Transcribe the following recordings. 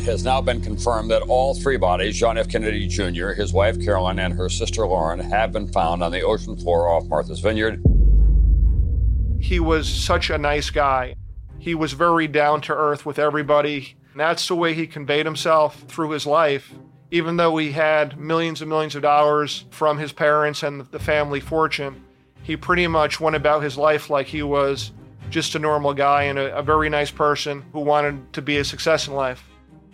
has now been confirmed that all three bodies, John F. Kennedy Jr., his wife Carolyn, and her sister Lauren, have been found on the ocean floor off Martha's Vineyard. He was such a nice guy. He was very down to earth with everybody. And that's the way he conveyed himself through his life. Even though he had millions and millions of dollars from his parents and the family fortune, he pretty much went about his life like he was just a normal guy and a very nice person who wanted to be a success in life.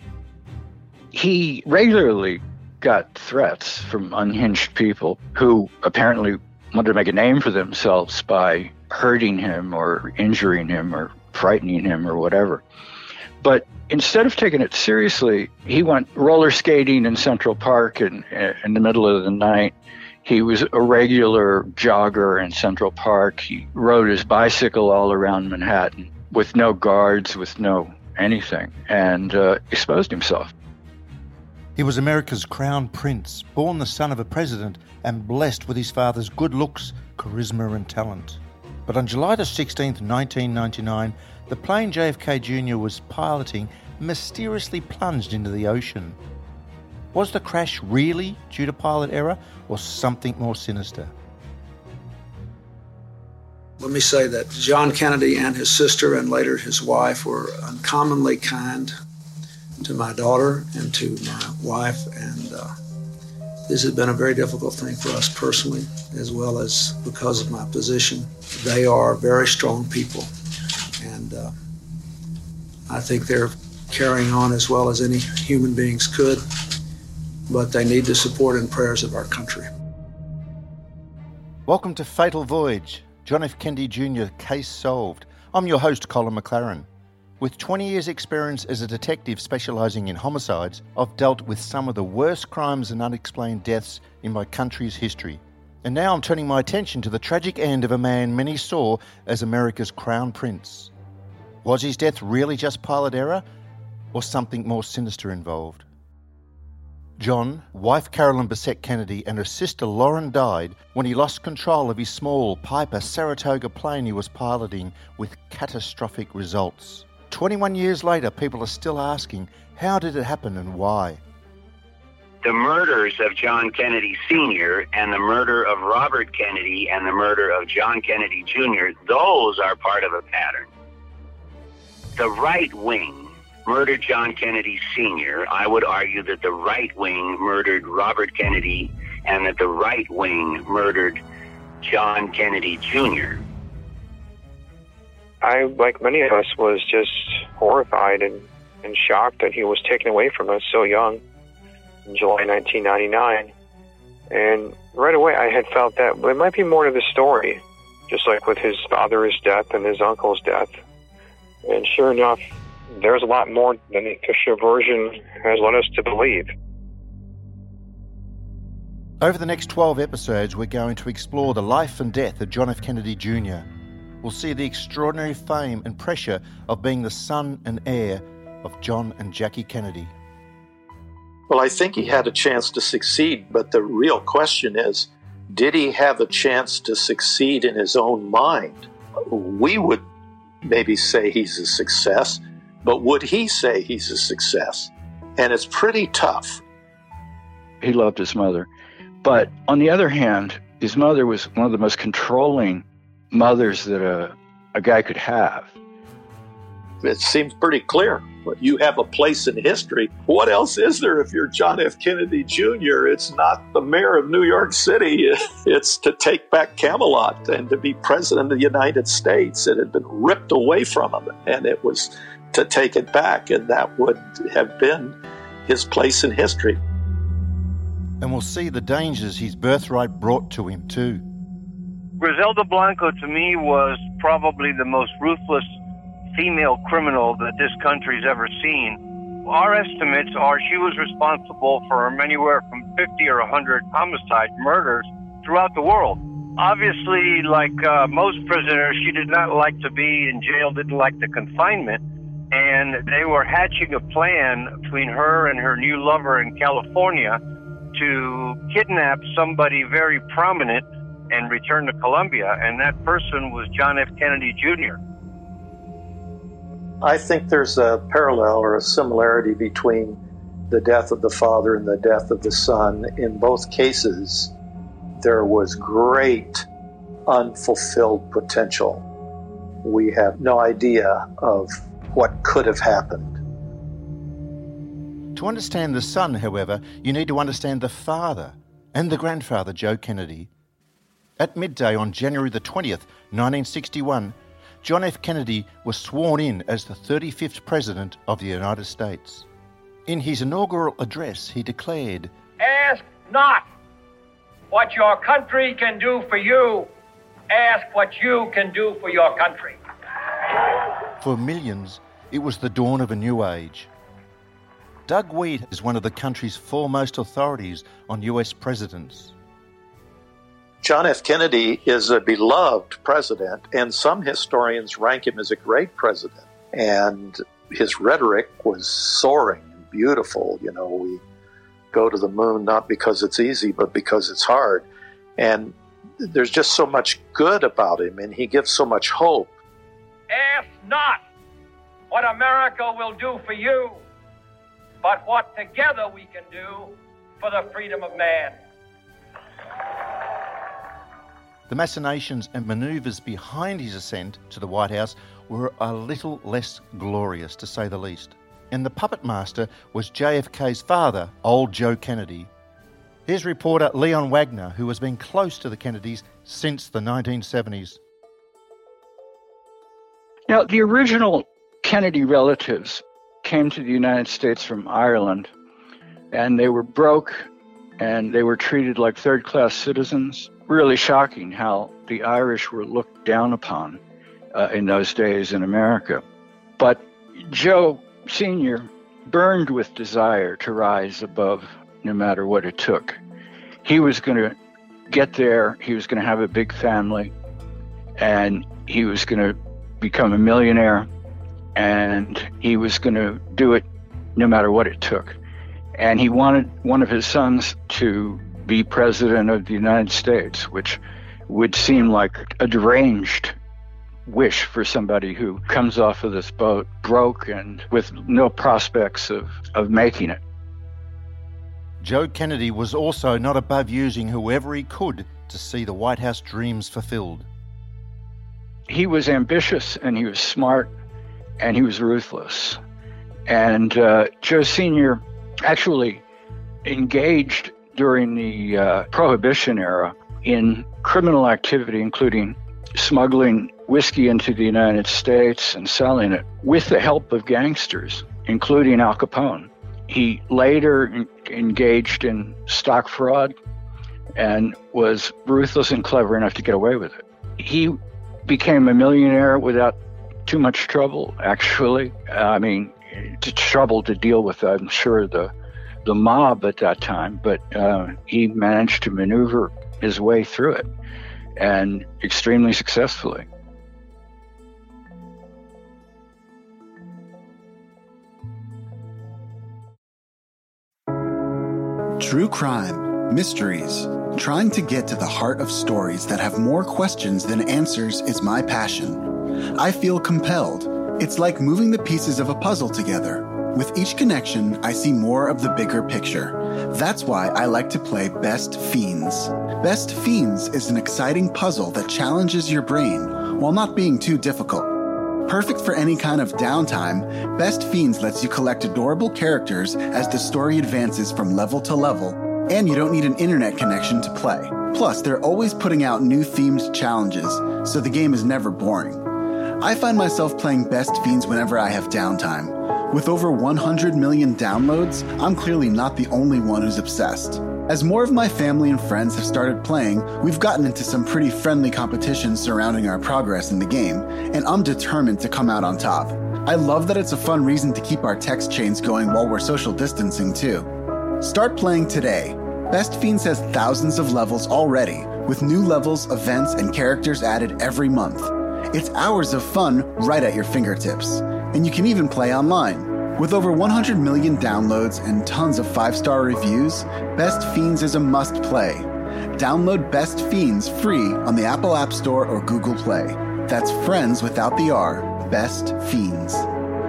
He regularly got threats from unhinged people who apparently wanted to make a name for themselves by hurting him or injuring him or frightening him or whatever. But instead of taking it seriously, he went roller skating in Central Park in the middle of the night. He was a regular jogger in Central Park. He rode his bicycle all around Manhattan with no guards, with no anything, and exposed himself. He was America's crown prince, born the son of a president and blessed with his father's good looks, charisma and talent. But on July the 16th, 1999, the plane JFK Jr. was piloting mysteriously plunged into the ocean. Was the crash really due to pilot error or something more sinister? Let me say that John Kennedy and his sister and later his wife were uncommonly kind to my daughter and to my wife, and this has been a very difficult thing for us personally, as well as because of my position. They are very strong people, and I think they're carrying on as well as any human beings could, but they need the support and prayers of our country. Welcome to Fatal Voyage, John F. Kennedy Jr. Case Solved. I'm your host, Colin McLaren. With 20 years' experience as a detective specialising in homicides, I've dealt with some of the worst crimes and unexplained deaths in my country's history. And now I'm turning my attention to the tragic end of a man many saw as America's crown prince. Was his death really just pilot error, or something more sinister involved? John, wife Carolyn Bessette Kennedy, and her sister Lauren died when he lost control of his small Piper Saratoga plane he was piloting, with catastrophic results. 21 years later, people are still asking, how did it happen and why? The murders of John Kennedy Sr. and the murder of Robert Kennedy and the murder of John Kennedy Jr., those are part of a pattern. The right wing murdered John Kennedy Sr. I would argue that the right wing murdered Robert Kennedy and that the right wing murdered John Kennedy Jr. I, like many of us, was just horrified and shocked that he was taken away from us so young in July 1999. And right away I had felt that there might be more to the story, just like with his father's death and his uncle's death. And sure enough, there's a lot more than the official version has led us to believe. Over the next 12 episodes, we're going to explore the life and death of John F. Kennedy Jr. We'll see the extraordinary fame and pressure of being the son and heir of John and Jackie Kennedy. Well, I think he had a chance to succeed, but the real question is, did he have a chance to succeed in his own mind? We would maybe say he's a success, but would he say he's a success? And it's pretty tough. He loved his mother. But on the other hand, his mother was one of the most controlling mothers that a guy could have. It seems pretty clear. You have a place in history. What else is there if you're John F. Kennedy Jr.? It's not the mayor of New York City. It's to take back Camelot and to be president of the United States. It had been ripped away from him, and it was to take it back, and that would have been his place in history. And we'll see the dangers his birthright brought to him too. Griselda Blanco, to me, was probably the most ruthless female criminal that this country's ever seen. Our estimates are she was responsible for anywhere from 50 or 100 homicide murders throughout the world. Obviously, like most prisoners, she did not like to be in jail, didn't like the confinement, and they were hatching a plan between her and her new lover in California to kidnap somebody very prominent and return to Colombia, and that person was John F. Kennedy Jr. I think there's a parallel or a similarity between the death of the father and the death of the son. In both cases, there was great unfulfilled potential. We have no idea of what could have happened. To understand the son, however, you need to understand the father and the grandfather, Joe Kennedy. At midday on January the 20th, 1961, John F. Kennedy was sworn in as the 35th President of the United States. In his inaugural address, he declared, "Ask not what your country can do for you. Ask what you can do for your country." For millions, it was the dawn of a new age. Doug Weed is one of the country's foremost authorities on US presidents. John F. Kennedy is a beloved president, and some historians rank him as a great president. And his rhetoric was soaring and beautiful. You know, we go to the moon not because it's easy, but because it's hard. And there's just so much good about him, and he gives so much hope. Ask not what America will do for you, but what together we can do for the freedom of man. The machinations and manoeuvres behind his ascent to the White House were a little less glorious, to say the least. And the puppet master was JFK's father, old Joe Kennedy. Here's reporter Leon Wagner, who has been close to the Kennedys since the 1970s. Now, the original Kennedy relatives came to the United States from Ireland, and they were broke, and they were treated like third-class citizens. Really shocking how the Irish were looked down upon in those days in America. But Joe Sr. burned with desire to rise above no matter what it took. He was going to get there, he was going to have a big family, and he was going to become a millionaire, and he was going to do it no matter what it took. And he wanted one of his sons to be president of the United States, which would seem like a deranged wish for somebody who comes off of this boat broke and with no prospects of making it. Joe Kennedy was also not above using whoever he could to see the White House dreams fulfilled. He was ambitious, and he was smart, and he was ruthless. And Joe Sr. actually engaged during the Prohibition era in criminal activity, including smuggling whiskey into the United States and selling it with the help of gangsters, including Al Capone. He later engaged in stock fraud and was ruthless and clever enough to get away with it. He became a millionaire without too much trouble, actually. I mean, trouble to deal with, I'm sure, the mob at that time, but he managed to maneuver his way through it, and extremely successfully. True crime, mysteries, trying to get to the heart of stories that have more questions than answers is my passion. I feel compelled. It's like moving the pieces of a puzzle together. With each connection, I see more of the bigger picture. That's why I like to play Best Fiends. Best Fiends is an exciting puzzle that challenges your brain while not being too difficult. Perfect for any kind of downtime, Best Fiends lets you collect adorable characters as the story advances from level to level, and you don't need an internet connection to play. Plus, they're always putting out new themed challenges, so the game is never boring. I find myself playing Best Fiends whenever I have downtime. With over 100 million downloads, I'm clearly not the only one who's obsessed. As more of my family and friends have started playing, we've gotten into some pretty friendly competitions surrounding our progress in the game, and I'm determined to come out on top. I love that it's a fun reason to keep our text chains going while we're social distancing too. Start playing today. Best Fiends has thousands of levels already, with new levels, events, and characters added every month. It's hours of fun right at your fingertips. And you can even play online. With over 100 million downloads and tons of 5-star reviews, Best Fiends is a must-play. Download Best Fiends free on the Apple App Store or Google Play. That's friends without the R, Best Fiends.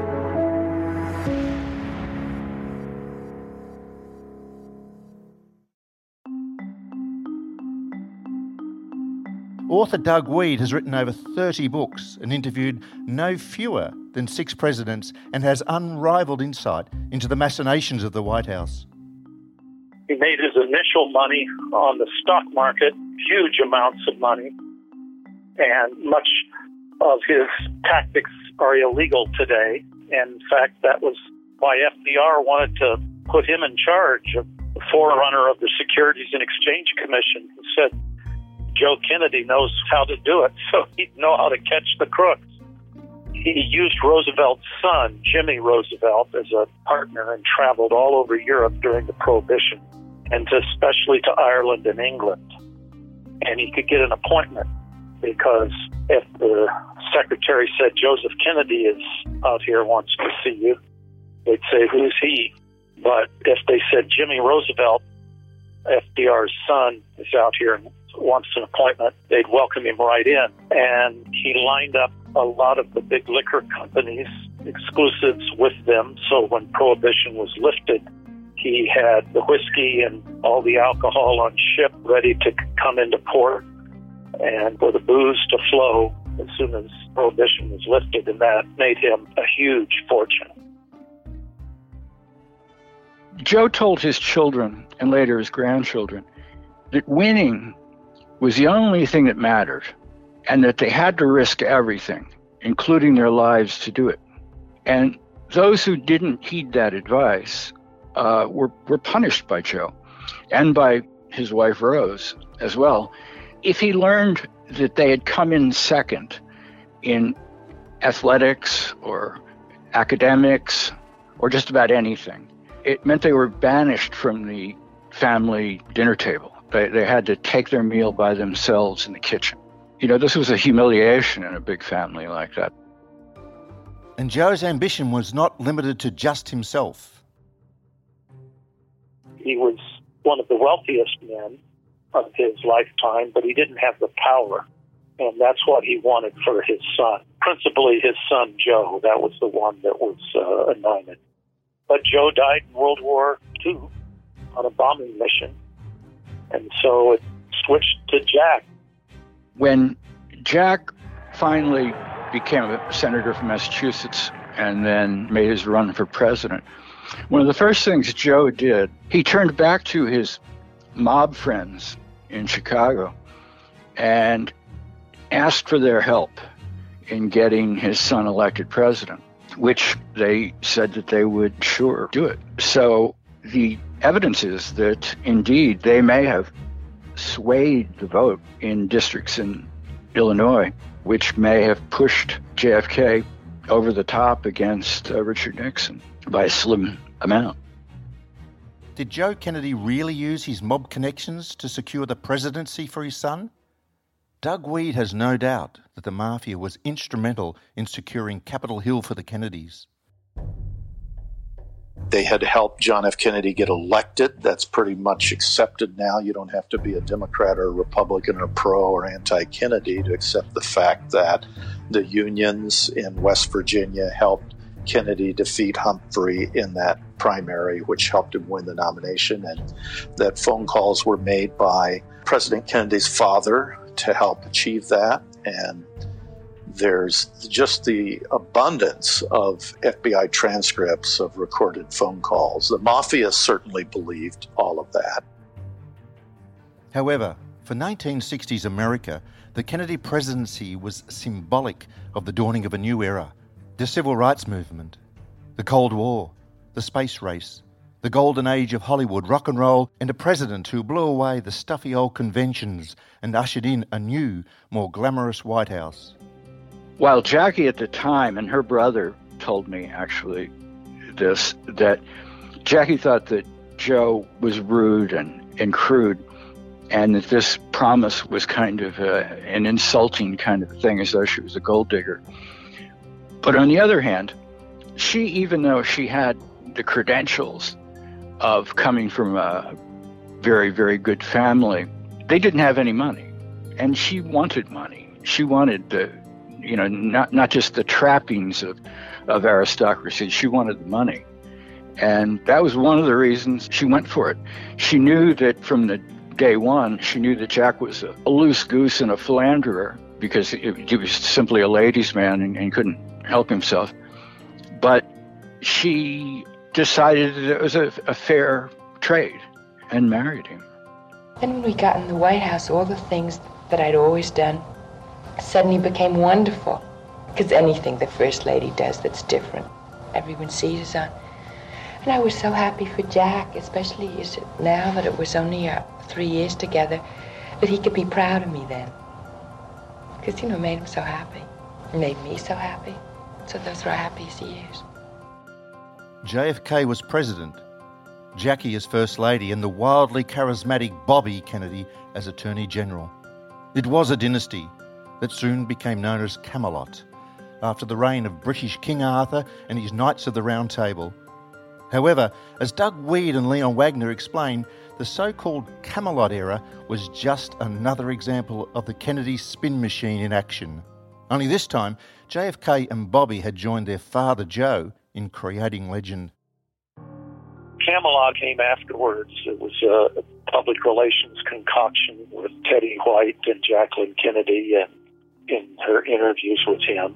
Author Doug Wead has written over 30 books and interviewed no fewer than 6 presidents and has unrivaled insight into the machinations of the White House. He made his initial money on the stock market, huge amounts of money, and much of his tactics are illegal today. And in fact, that was why FDR wanted to put him in charge of the forerunner of the Securities and Exchange Commission, who said Joe Kennedy knows how to do it, so he'd know how to catch the crooks. He used Roosevelt's son, Jimmy Roosevelt, as a partner and traveled all over Europe during the Prohibition, and especially to Ireland and England. And he could get an appointment, because if the secretary said Joseph Kennedy is out here, wants to see you, they'd say, who's he? But if they said Jimmy Roosevelt, FDR's son, is out here and wants an appointment, they'd welcome him right in. And he lined up a lot of the big liquor companies, exclusives with them, so when Prohibition was lifted, he had the whiskey and all the alcohol on ship ready to come into port, and for the booze to flow as soon as Prohibition was lifted, and that made him a huge fortune. Joe told his children, and later his grandchildren, that winning was the only thing that mattered, and that they had to risk everything, including their lives, to do it. And those who didn't heed that advice were punished by Joe, and by his wife Rose as well. If he learned that they had come in second in athletics or academics or just about anything, it meant they were banished from the family dinner table. They had to take their meal by themselves in the kitchen. You know, this was a humiliation in a big family like that. And Joe's ambition was not limited to just himself. He was one of the wealthiest men of his lifetime, but he didn't have the power. And that's what he wanted for his son. Principally his son, Joe. That was the one that was anointed. But Joe died in World War II on a bombing mission. And so it switched to Jack. When Jack finally became a senator from Massachusetts and then made his run for president, one of the first things Joe did, he turned back to his mob friends in Chicago and asked for their help in getting his son elected president, which they said that they would sure do it. So the evidence is that indeed they may have swayed the vote in districts in Illinois, which may have pushed JFK over the top against Richard Nixon by a slim amount. Did Joe Kennedy really use his mob connections to secure the presidency for his son? Doug Wead has no doubt that the mafia was instrumental in securing Capitol Hill for the Kennedys. They had helped John F. Kennedy get elected. That's pretty much accepted now. You don't have to be a Democrat or a Republican or pro or anti-Kennedy to accept the fact that the unions in West Virginia helped Kennedy defeat Humphrey in that primary, which helped him win the nomination, and that phone calls were made by President Kennedy's father to help achieve that. And there's just the abundance of FBI transcripts of recorded phone calls. The mafia certainly believed all of that. However, for 1960s America, the Kennedy presidency was symbolic of the dawning of a new era. The civil rights movement, the Cold War, the space race, the golden age of Hollywood, rock and roll, and a president who blew away the stuffy old conventions and ushered in a new, more glamorous White House. While Jackie at the time, and her brother told me actually this, that Jackie thought that Joe was rude and crude, and that this promise was kind of an insulting kind of thing, as though she was a gold digger. But on the other hand, she, even though she had the credentials of coming from a very, very good family, they didn't have any money. And she wanted money. She wanted the, not just the trappings of aristocracy. She wanted the money. And that was one of the reasons she went for it. She knew that from the day one, she knew that Jack was a loose goose and a philanderer because he was simply a ladies' man and couldn't help himself. But she decided that it was a fair trade and married him. Then when we got in the White House, all the things that I'd always done suddenly became wonderful. Because anything the First Lady does that's different, everyone sees on. And I was so happy for Jack, especially now that it was only 3 years together, that he could be proud of me then. Because, it made him so happy. It made me so happy. So those were our happiest years. JFK was president, Jackie as First Lady, and the wildly charismatic Bobby Kennedy as Attorney General. It was a dynasty that soon became known as Camelot, after the reign of British King Arthur and his Knights of the Round Table. However, as Doug Weed and Leon Wagner explain, the so-called Camelot era was just another example of the Kennedy spin machine in action. Only this time, JFK and Bobby had joined their father Joe in creating legend. Camelot came afterwards. It was a public relations concoction with Teddy White and Jacqueline Kennedy, and in her interviews with him,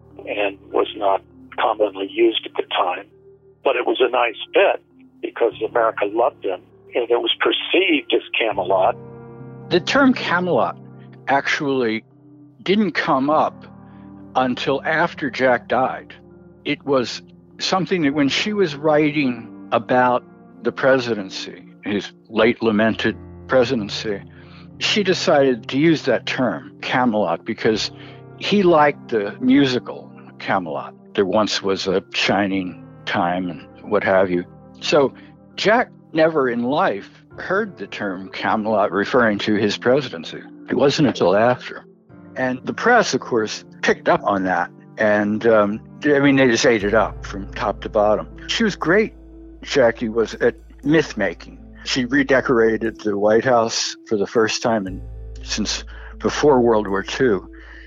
and was not commonly used at the time. But it was a nice bit because America loved him, and it was perceived as Camelot. The term Camelot actually didn't come up until after Jack died. It was something that when she was writing about the presidency, his late lamented presidency, she decided to use that term, Camelot, because he liked the musical Camelot. There once was a shining time and what have you. So Jack never in life heard the term Camelot referring to his presidency. It wasn't until after. And the press, of course, picked up on that. And, they just ate it up from top to bottom. She was great. Jackie was at myth-making. She redecorated the White House for the first time since before World War II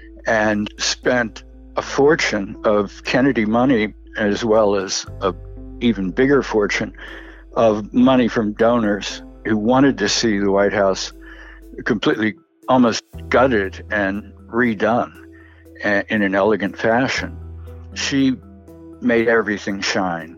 and spent a fortune of Kennedy money as well as a even bigger fortune of money from donors who wanted to see the White House completely almost gutted and redone in an elegant fashion. She made everything shine.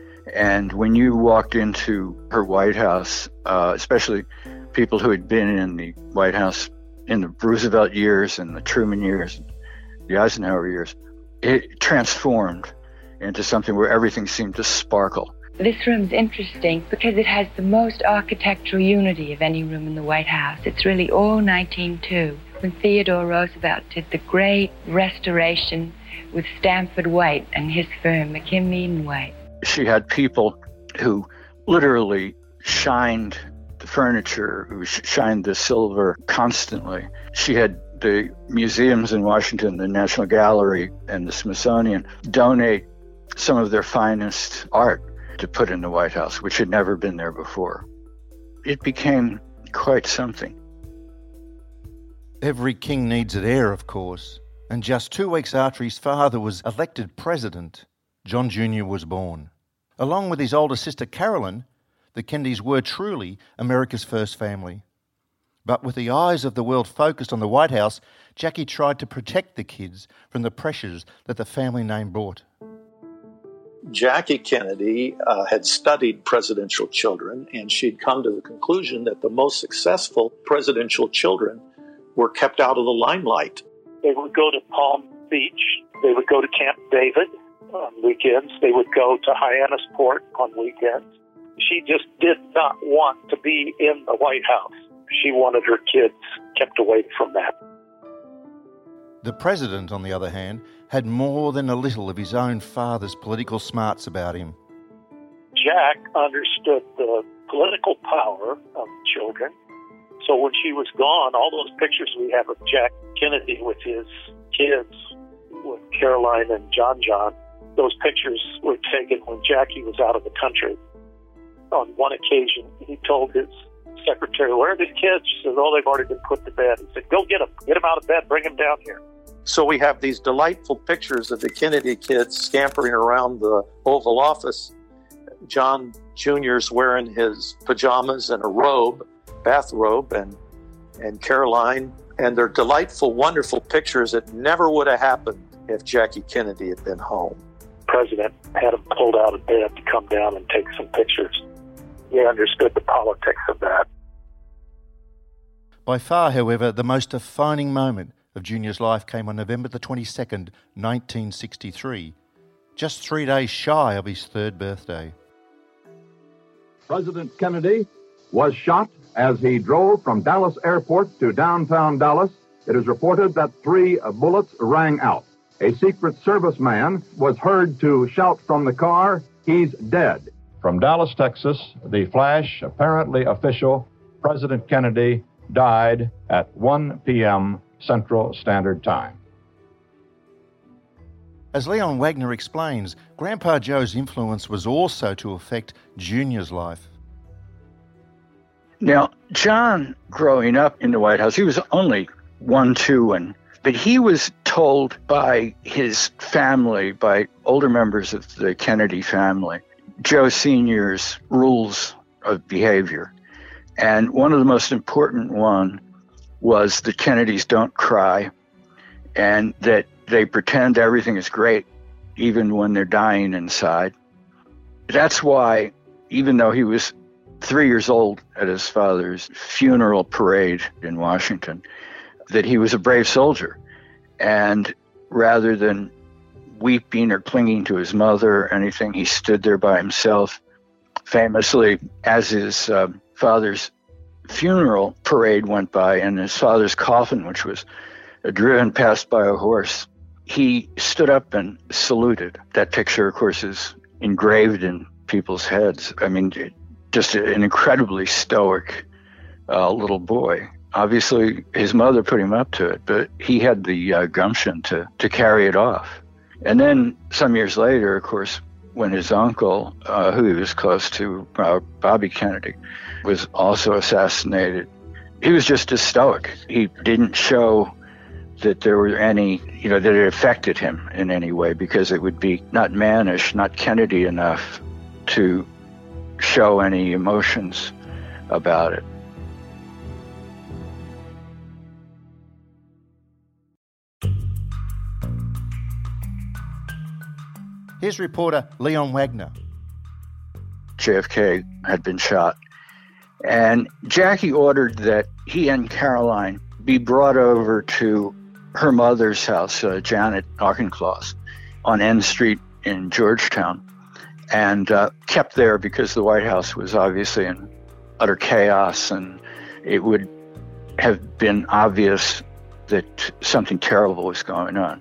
And when you walked into her White House, especially people who had been in the White House in the Roosevelt years and the Truman years, the Eisenhower years, it transformed into something where everything seemed to sparkle. This room's interesting because it has the most architectural unity of any room in the White House. It's really all 1902, when Theodore Roosevelt did the great restoration with Stanford White and his firm, McKim Eden White. She had people who literally shined the furniture, who shined the silver constantly. She had the museums in Washington, the National Gallery and the Smithsonian, donate some of their finest art to put in the White House, which had never been there before. It became quite something. Every king needs an heir, of course, and just 2 weeks after his father was elected president, John Jr. was born. Along with his older sister Carolyn, the Kennedys were truly America's first family. But with the eyes of the world focused on the White House, Jackie tried to protect the kids from the pressures that the family name brought. Jackie Kennedy had studied presidential children, and she'd come to the conclusion that the most successful presidential children were kept out of the limelight. They would go to Palm Beach. They would go to Camp David on weekends. They would go to Hyannisport on weekends. She just did not want to be in the White House. She wanted her kids kept away from that. The president, on the other hand, had more than a little of his own father's political smarts about him. Jack understood the political power of children. So when she was gone, all those pictures we have of Jack Kennedy with his kids, with Caroline and John, those pictures were taken when Jackie was out of the country. On one occasion, he told his secretary, "Where are the kids?" She said, "Oh, they've already been put to bed." He said, "Go get them. Get them out of bed. Bring them down here." So we have these delightful pictures of the Kennedy kids scampering around the Oval Office. John Jr.'s wearing his pajamas and a robe, bathrobe and Caroline, and their delightful, wonderful pictures that never would have happened if Jackie Kennedy had been home. The president had him pulled out of bed to come down and take some pictures. He understood the politics of that. By far, however, the most defining moment of Junior's life came on November the 22nd, 1963, just 3 days shy of his third birthday. President Kennedy was shot as he drove from Dallas Airport to downtown Dallas. It is reported that 3 bullets rang out. A Secret Service man was heard to shout from the car, "He's dead." From Dallas, Texas, the flash, apparently official, President Kennedy died at 1 p.m. Central Standard Time. As Leon Wagner explains, Grandpa Joe's influence was also to affect Junior's life. Now, John, growing up in the White House, he was only 1, 2, but he was told by his family, by older members of the Kennedy family, Joe Sr.'s rules of behavior. And one of the most important one was the Kennedys don't cry, and that they pretend everything is great even when they're dying inside. That's why, even though he was 3 years old at his father's funeral parade in Washington, that he was a brave soldier. And rather than weeping or clinging to his mother or anything, he stood there by himself. Famously, as his father's funeral parade went by and his father's coffin, which was driven past by a horse, he stood up and saluted. That picture, of course, is engraved in people's heads. I mean, just an incredibly stoic little boy. Obviously, his mother put him up to it, but he had the gumption to carry it off. And then some years later, of course, when his uncle, who he was close to, Bobby Kennedy, was also assassinated, he was just as stoic. He didn't show that there were any, that it affected him in any way, because it would be not mannish, not Kennedy enough to show any emotions about it. Here's reporter Leon Wagner. JFK had been shot, and Jackie ordered that he and Caroline be brought over to her mother's house, Janet Auchincloss, on N Street in Georgetown, and kept there because the White House was obviously in utter chaos, and it would have been obvious that something terrible was going on.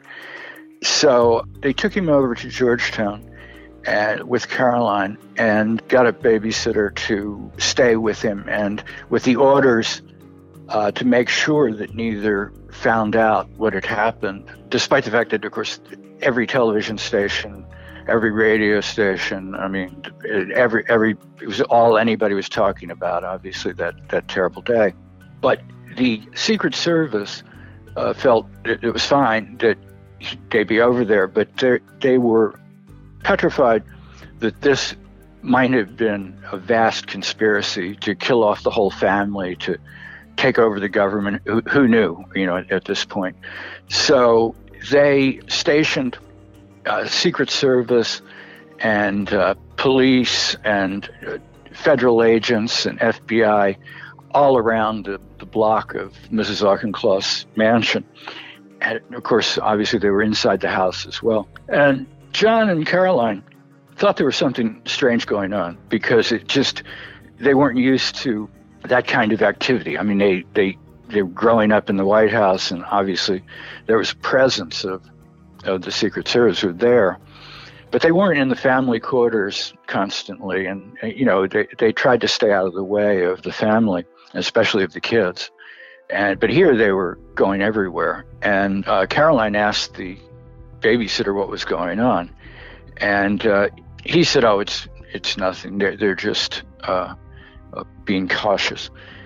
So they took him over to Georgetown with Caroline and got a babysitter to stay with him, and with the orders to make sure that neither found out what had happened, despite the fact that, of course, every television station, every radio station, I mean, it was all anybody was talking about, obviously, that terrible day. But the Secret Service felt it was fine that they'd be over there, but they were petrified that this might have been a vast conspiracy to kill off the whole family, to take over the government. Who knew, at this point? So they stationed Secret Service and police and federal agents and FBI all around the block of Mrs. Auchincloss' mansion. And of course, obviously, they were inside the house as well. And John and Caroline thought there was something strange going on, because they weren't used to that kind of activity. I mean, they were growing up in the White House, and obviously there was a presence of the Secret Service were there, but they weren't in the family quarters constantly. And, they tried to stay out of the way of the family, especially of the kids. But here they were going everywhere. And Caroline asked the babysitter what was going on. And he said, "Oh, it's nothing. They're just being cautious."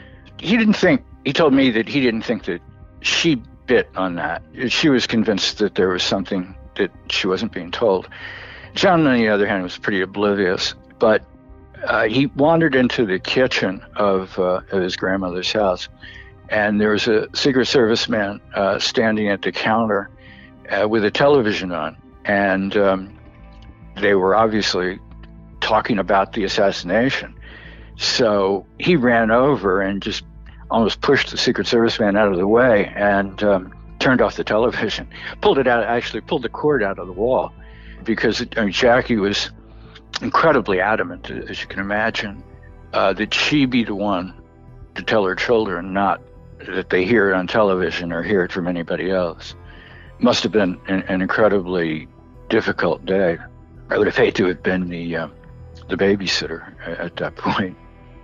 He told me that he didn't think that she bit on that. She was convinced that there was something that she wasn't being told. John, on the other hand, was pretty oblivious. But he wandered into the kitchen of his grandmother's house, and there was a Secret Service man standing at the counter with a television on, and they were obviously talking about the assassination. So he ran over and just almost pushed the Secret Service man out of the way and turned off the television, pulled the cord out of the wall, because Jackie was incredibly adamant, as you can imagine, that she be the one to tell her children, not that they hear it on television or hear it from anybody else. Must have been an incredibly difficult day. I would have hated to have been the babysitter at that point.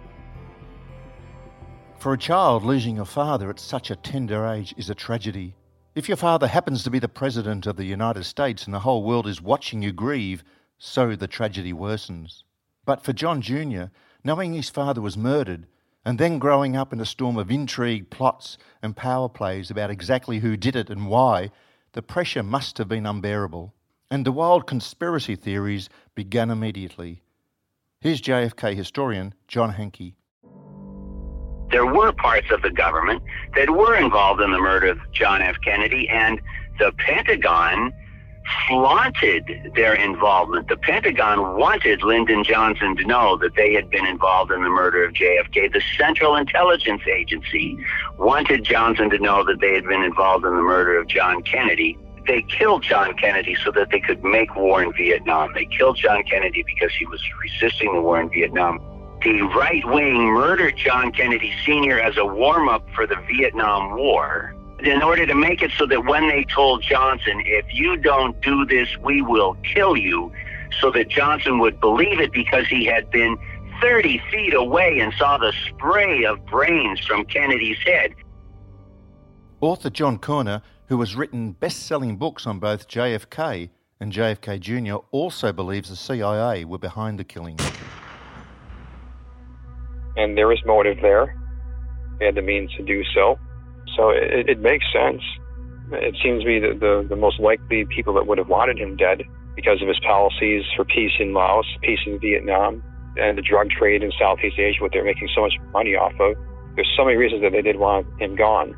For a child, losing a father at such a tender age is a tragedy. If your father happens to be the President of the United States and the whole world is watching you grieve, so the tragedy worsens. But for John Jr., knowing his father was murdered, and then growing up in a storm of intrigue, plots and power plays about exactly who did it and why, the pressure must have been unbearable. And the wild conspiracy theories began immediately. Here's JFK historian John Hankey. There were parts of the government that were involved in the murder of John F. Kennedy, and the Pentagon flaunted their involvement. The Pentagon wanted Lyndon Johnson to know that they had been involved in the murder of JFK. The Central Intelligence Agency wanted Johnson to know that they had been involved in the murder of John Kennedy. They killed John Kennedy so that they could make war in Vietnam. They killed John Kennedy because he was resisting the war in Vietnam. The right wing murdered John Kennedy Sr. as a warm-up for the Vietnam War in order to make it so that when they told Johnson, if you don't do this, we will kill you, so that Johnson would believe it because he had been 30 feet away and saw the spray of brains from Kennedy's head. Author John Koerner, who has written best-selling books on both JFK and JFK Jr., also believes the CIA were behind the killing. And there was motive there. They had the means to do so. So it makes sense. It seems to be the most likely people that would have wanted him dead because of his policies for peace in Laos, peace in Vietnam, and the drug trade in Southeast Asia, what they're making so much money off of. There's so many reasons that they did want him gone.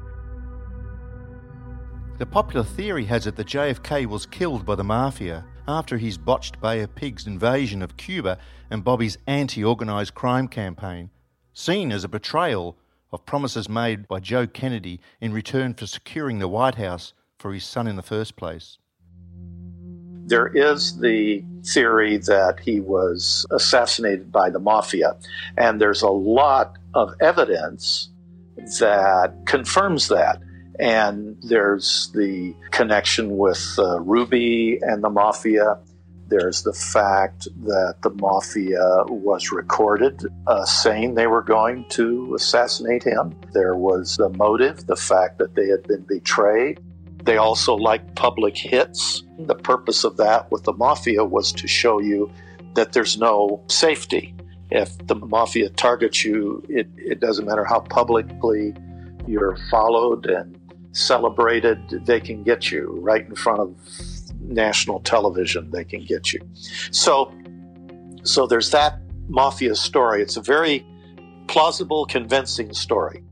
The popular theory has it that JFK was killed by the mafia after his botched Bay of Pigs invasion of Cuba and Bobby's anti-organised crime campaign, seen as a betrayal of promises made by Joe Kennedy in return for securing the White House for his son in the first place. There is the theory that he was assassinated by the mafia, and there's a lot of evidence that confirms that. And there's the connection with Ruby and the mafia. There's the fact that the mafia was recorded saying they were going to assassinate him. There was the motive, the fact that they had been betrayed. They also liked public hits. The purpose of that with the mafia was to show you that there's no safety. If the mafia targets you, it doesn't matter how publicly you're followed and celebrated, they can get you right in front of national television. They can get you. So there's that mafia story. It's a very plausible, convincing story.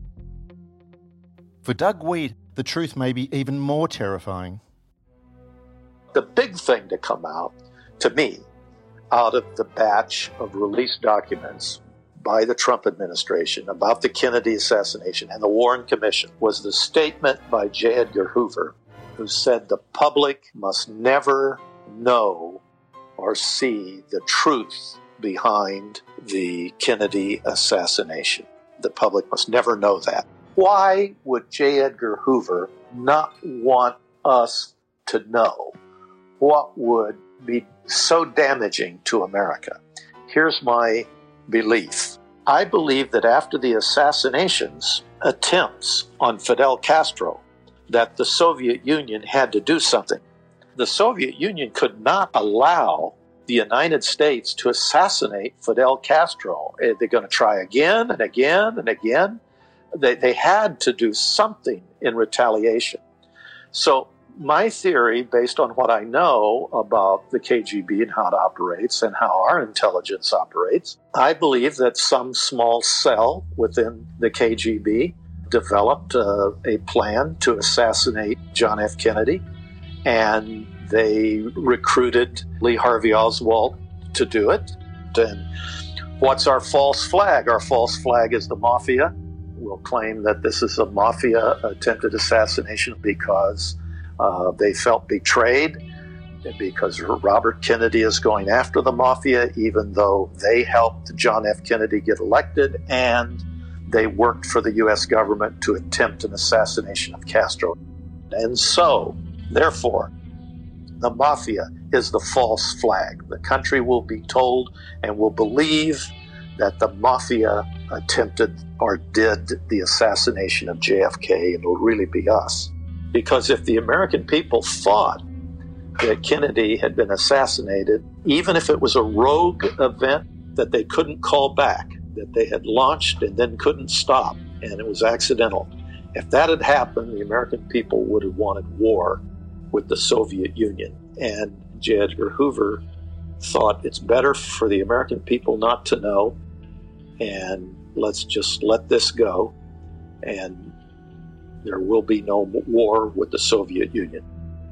For Doug Weed, the truth may be even more terrifying. The big thing to come out, to me, out of the batch of released documents by the Trump administration about the Kennedy assassination and the Warren Commission was the statement by J. Edgar Hoover, who said the public must never know or see the truth behind the Kennedy assassination. The public must never know that. Why would J. Edgar Hoover not want us to know what would be so damaging to America? Here's my belief. I believe that after the assassinations attempts on Fidel Castro, that the Soviet Union had to do something. The Soviet Union could not allow the United States to assassinate Fidel Castro. They're going to try again and again and again. They had to do something in retaliation. So My theory, based on what I know about the KGB and how it operates and how our intelligence operates, I believe that some small cell within the KGB developed a plan to assassinate John F. Kennedy, and they recruited Lee Harvey Oswald to do it. And what's our false flag? Our false flag is the mafia. We'll claim that this is a mafia attempted assassination because they felt betrayed, because Robert Kennedy is going after the mafia, even though they helped John F. Kennedy get elected and they worked for the U.S. government to attempt an assassination of Castro. And so, therefore, the mafia is the false flag. The country will be told and will believe that the mafia attempted or did the assassination of JFK, and it will really be us. Because if the American people thought that Kennedy had been assassinated, even if it was a rogue event that they couldn't call back, that they had launched and then couldn't stop, and it was accidental, if that had happened, the American people would have wanted war with the Soviet Union. And J. Edgar Hoover thought it's better for the American people not to know, and let's just let this go, and there will be no war with the Soviet Union.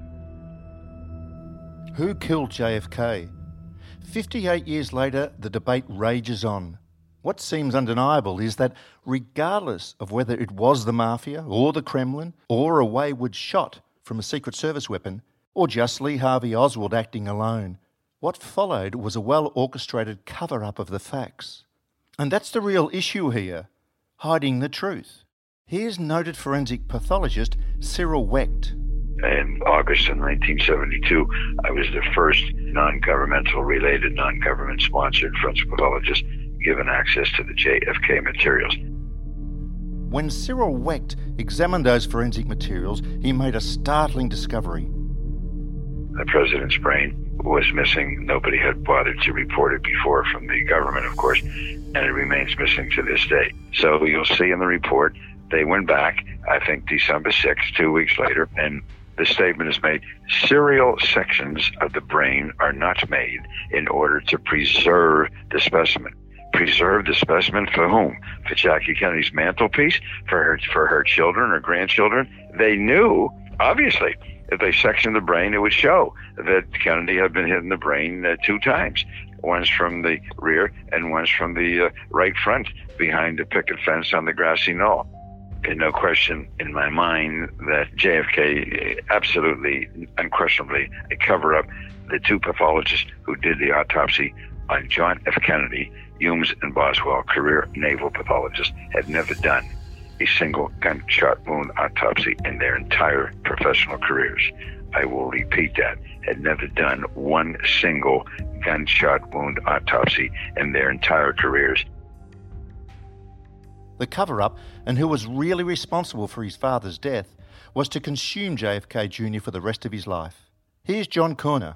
Who killed JFK? 58 years later, the debate rages on. What seems undeniable is that regardless of whether it was the mafia or the Kremlin or a wayward shot from a Secret Service weapon or just Lee Harvey Oswald acting alone, what followed was a well-orchestrated cover-up of the facts. And that's the real issue here, hiding the truth. Here's noted forensic pathologist Cyril Wecht. In August of 1972, I was the first non-governmental related, non-government sponsored forensic pathologist given access to the JFK materials. When Cyril Wecht examined those forensic materials, he made a startling discovery. The president's brain was missing. Nobody had bothered to report it before from the government, of course, and it remains missing to this day. So you'll see in the report, they went back, I think December 6th, 2 weeks later, and the statement is made, serial sections of the brain are not made in order to preserve the specimen. Preserve the specimen for whom? For Jackie Kennedy's mantelpiece? For her children or grandchildren? They knew, obviously, if they sectioned the brain, it would show that Kennedy had been hit in the brain 2 times. Once from the rear and once from the right front behind the picket fence on the grassy knoll. And no question in my mind that JFK absolutely, unquestionably, a cover-up. The 2 pathologists who did the autopsy on John F. Kennedy, Humes and Boswell, career naval pathologists, had never done a single gunshot wound autopsy in their entire professional careers. I will repeat that, had never done one single gunshot wound autopsy in their entire careers. The cover-up, and who was really responsible for his father's death, was to consume JFK Jr. for the rest of his life. Here's John Corner.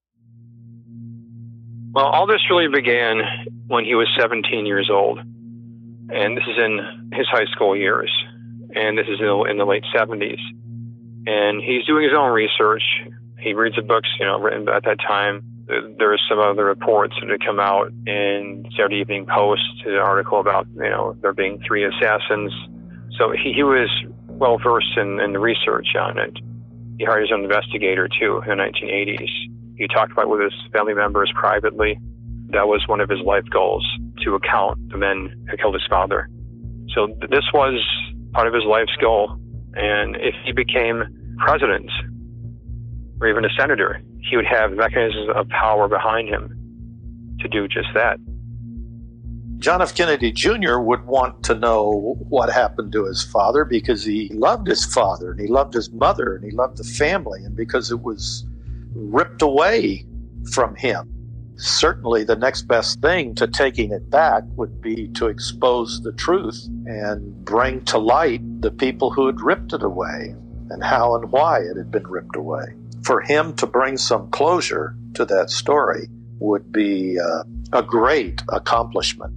Well, all this really began when he was 17 years old. And this is in his high school years. And this is in the late 70s. And he's doing his own research. He reads the books, written at that time. There are some other reports that had come out in Saturday Evening Post, an article about, there being 3 assassins. So he was well versed in the research on it. He hired his own investigator, too, in the 1980s. He talked about it with his family members privately. That was one of his life goals, to account the men who killed his father. So this was part of his life's goal. And if he became president, or even a senator, he would have mechanisms of power behind him to do just that. John F. Kennedy Jr. would want to know what happened to his father because he loved his father, and he loved his mother, and he loved the family, and because it was ripped away from him. Certainly the next best thing to taking it back would be to expose the truth and bring to light the people who had ripped it away and how and why it had been ripped away. For him to bring some closure to that story would be a great accomplishment.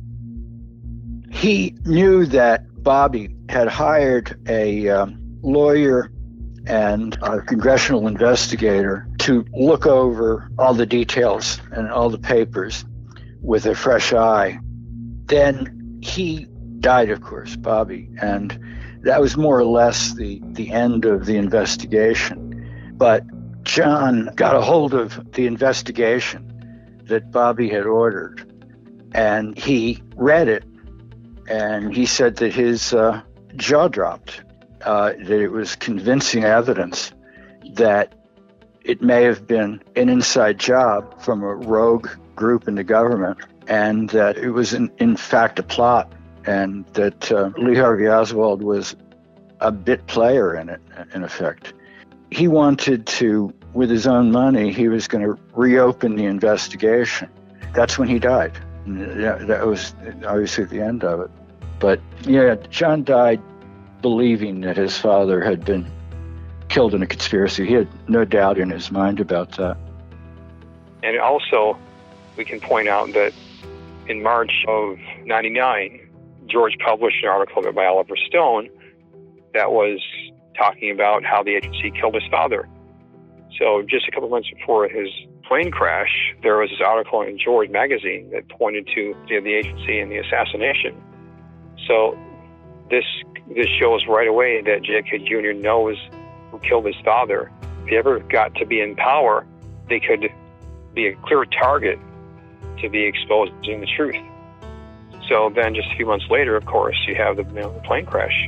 He knew that Bobby had hired a lawyer and a congressional investigator to look over all the details and all the papers with a fresh eye. Then he died, of course, Bobby, and that was more or less the end of the investigation. But John got a hold of the investigation that Bobby had ordered, and he read it, and he said that his jaw dropped, that it was convincing evidence that it may have been an inside job from a rogue group in the government, and that it was in fact a plot, and that Lee Harvey Oswald was a bit player in it, in effect. He wanted to, with his own money, he was going to reopen the investigation. That's when he died. That was obviously the end of it. But yeah, John died believing that his father had been killed in a conspiracy. He had no doubt in his mind about that. And also, we can point out that in March of '99, George published an article by Oliver Stone that was talking about how the agency killed his father. So just a couple months before his plane crash, there was this article in George magazine that pointed to the agency and the assassination. So this shows right away that JFK Jr. knows who killed his father. If he ever got to be in power, they could be a clear target to be exposing the truth. So then just a few months later, of course, you have the plane crash.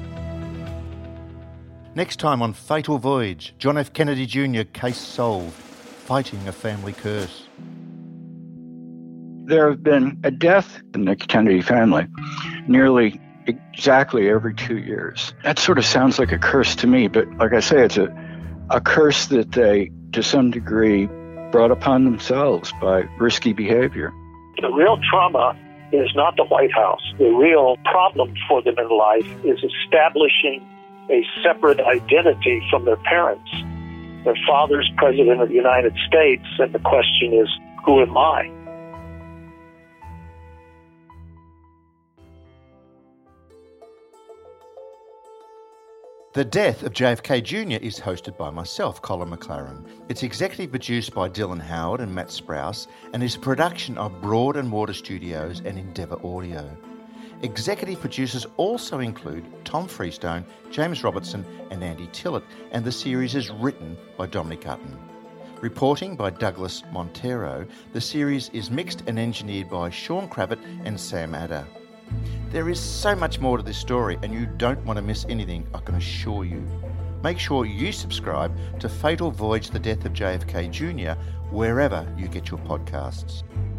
Next time on Fatal Voyage, John F. Kennedy Jr. case solved, fighting a family curse. There have been a death in the Kennedy family nearly exactly every 2 years. That sort of sounds like a curse to me, but like I say, it's a curse that they, to some degree, brought upon themselves by risky behavior. The real trauma is not the White House. The real problem for them in life is establishing a separate identity from their parents. Their father's president of the United States, and the question is, who am I? The Death of JFK Jr. is hosted by myself, Colin McLaren. It's executive produced by Dylan Howard and Matt Sprouse, and is a production of Broad and Water Studios and Endeavour Audio. Executive producers also include Tom Freestone, James Robertson and Andy Tillett, and the series is written by Dominic Utton. Reporting by Douglas Montero, the series is mixed and engineered by Sean Kravitz and Sam Adder. There is so much more to this story, and you don't want to miss anything, I can assure you. Make sure you subscribe to Fatal Voyage: The Death of JFK Jr. wherever you get your podcasts.